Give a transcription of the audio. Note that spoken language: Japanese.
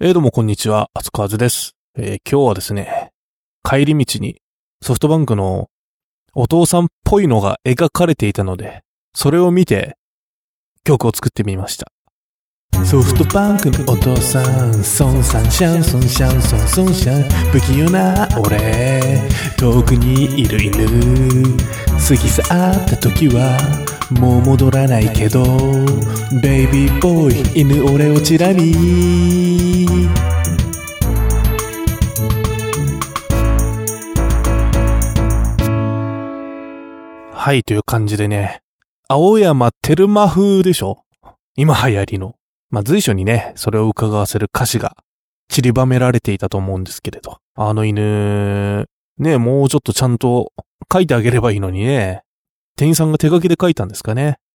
どうもこんにちは、あつかわずです。今日はですね、帰り道にソフトバンクのお父さんっぽいのが描かれていたので、それを見て曲を作ってみました。ソフトバンクのお父さん、ソンさん、シャンソン、シャンソン、ソンシャン、不器用な俺、遠くにいる犬、過ぎ去った時はもう戻らないけど、ベイビーボーイ、犬俺をチラ見。はい、という感じでね、青山テルマ風でしょ？今流行りの。随所にね、それを伺わせる歌詞が散りばめられていたと思うんですけれど。あの犬、ね、もうちょっとちゃんと書いてあげればいいのにね。店員さんが手書きで書いたんですかね。